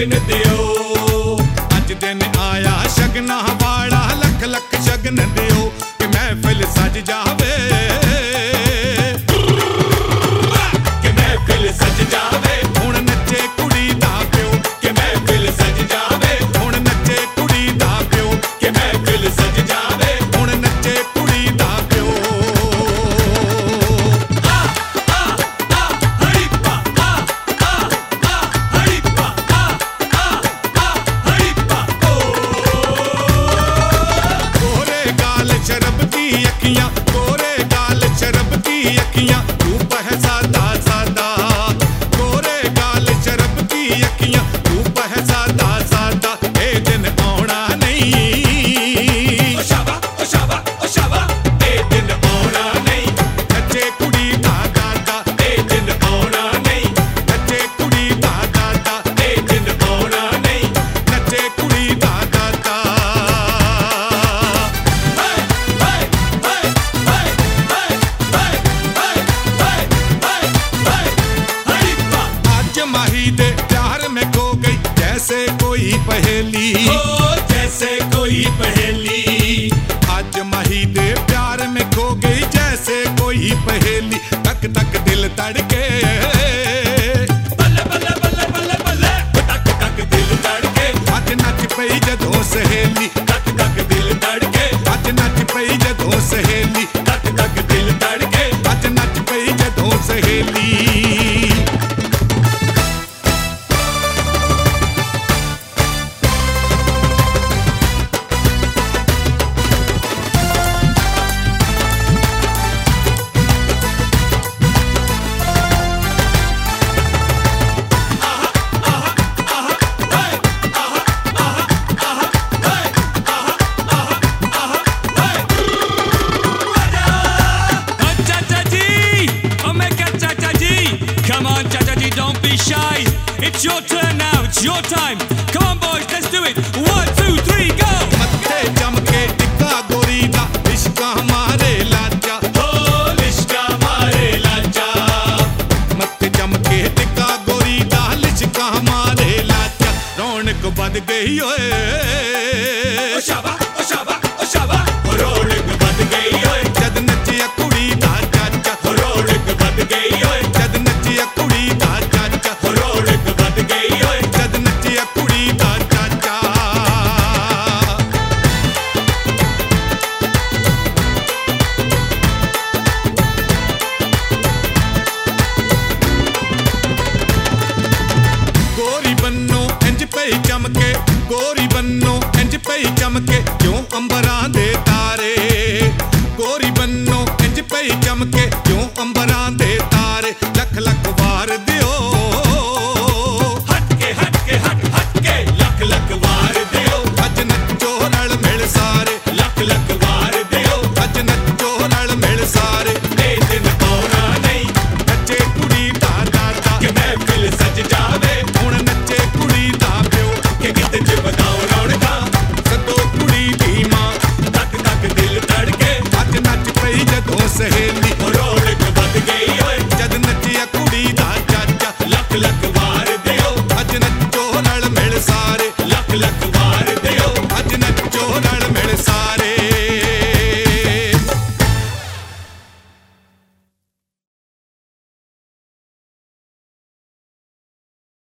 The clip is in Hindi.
शगन दियो। अज दिन आया शगना वाला लख लख शगन दियो कि महफिल सज जावे, कि महफिल सज जावे। हुण नचे कुड़ी दा प्यो कि महफिल सज जावे। हुण नचे कुड़ी दा प्यो कि महफिल सज जावे। हुण नचे कुड़ी दा प्यो। हड़ीपा हड़ीपा हड़ीपा गोरे गाल शरब की अखियां, गोरे गाल शरब की अखियां, रूप है सादा सादा। गोरे गाल शरब की अखियां, रूप है सादा सादा। ए दिन आउणा नहीं, ओ शाबा ओ शाबा ओ शाबा। ए दिन आउणा नहीं, नचे कुड़ी दा दादा। ए दिन आउणा नहीं, नचे कुड़ी दा दादा। ए दिन आउणा नहीं। नचे कुड़ी दा दादा। आज माही दे प्यार में खो गई जैसे कोई पहेली। जैसे कोई पहेली। आज माही दे प्यार में खो गई जैसे कोई पहेली। तक तक दिल तड़के, बल्ले बल्ले बल्ले बल्ले बल्ले। टक टक दिल धड़के। आज नच पई जदों सहेली। टक टक दिल धड़के। आज नच पई जदों सहेली। टक टक दिल धड़के। आज नच पई जदों सहेली। Come on, Chacha Ji, don't be shy. It's your turn now, it's your time. Come on, boys, let's do it. 1, 2, 3, go! मत्थे चमके टिक्का गोरी दा इश्का हमारे लाचा। हो लिश्का मारे लाचा। मत्थे चमके टिक्का गोरी दा इश्का हमारे लाचा। रौनक बद गई ओए, ओ शाबा ओ शाबा ओ शाबा। हो रौनक बद गई ओए। जद नचिया कुड़ी दा चाचा। हो रौनक बद गई ओए। जद नचिया कुड़ी दा चाचा। हो रौनक बद गई ओए। जद नचिया कुड़ी दा चाचा। गोरी बन्नो इंज पई चमके, गोरी बन्नो इंज पई चमके, क्यों अंबरां दे तारे। गोरी बन्नो इंज पई चमके, क्यों अंबरां दे तारे। लख लख वार दियो, हट के हट के हट हट के। लख लख वार